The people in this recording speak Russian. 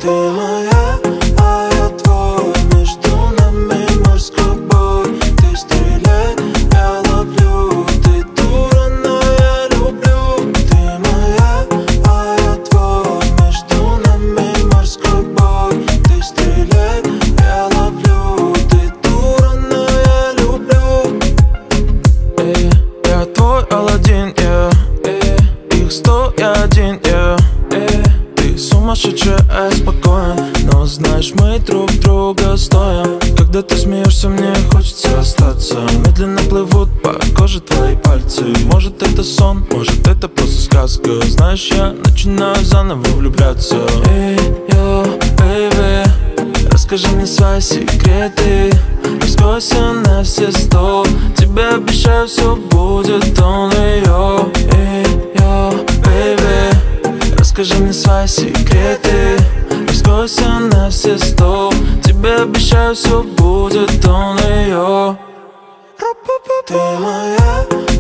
Ты моя, а я твой. Между нами морской бой. Ты стреляй, я ловлю. Ты дура, но я люблю. Ты моя, а я твой. Между нами морской бой. Ты стреляй, я ловлю. Ты дура, но я люблю. Я твой Аладдин, их 100, я один, Ты сумасшедшая, я спокоен, но знаешь, мы друг друга стоим. Когда ты смеешься, мне хочется остаться. Медленно плывут по коже твои пальцы. Может это сон, может это просто сказка. Знаешь, я начинаю заново влюбляться. Йо, бэйби, расскажи мне свои секреты. Раскройся на все 100. Тебе обещаю, все будет only you. Йо, бэйби, расскажи мне свои секреты. Раскройся на все 100. Тебе обещаю, все будет only you. Ты моя,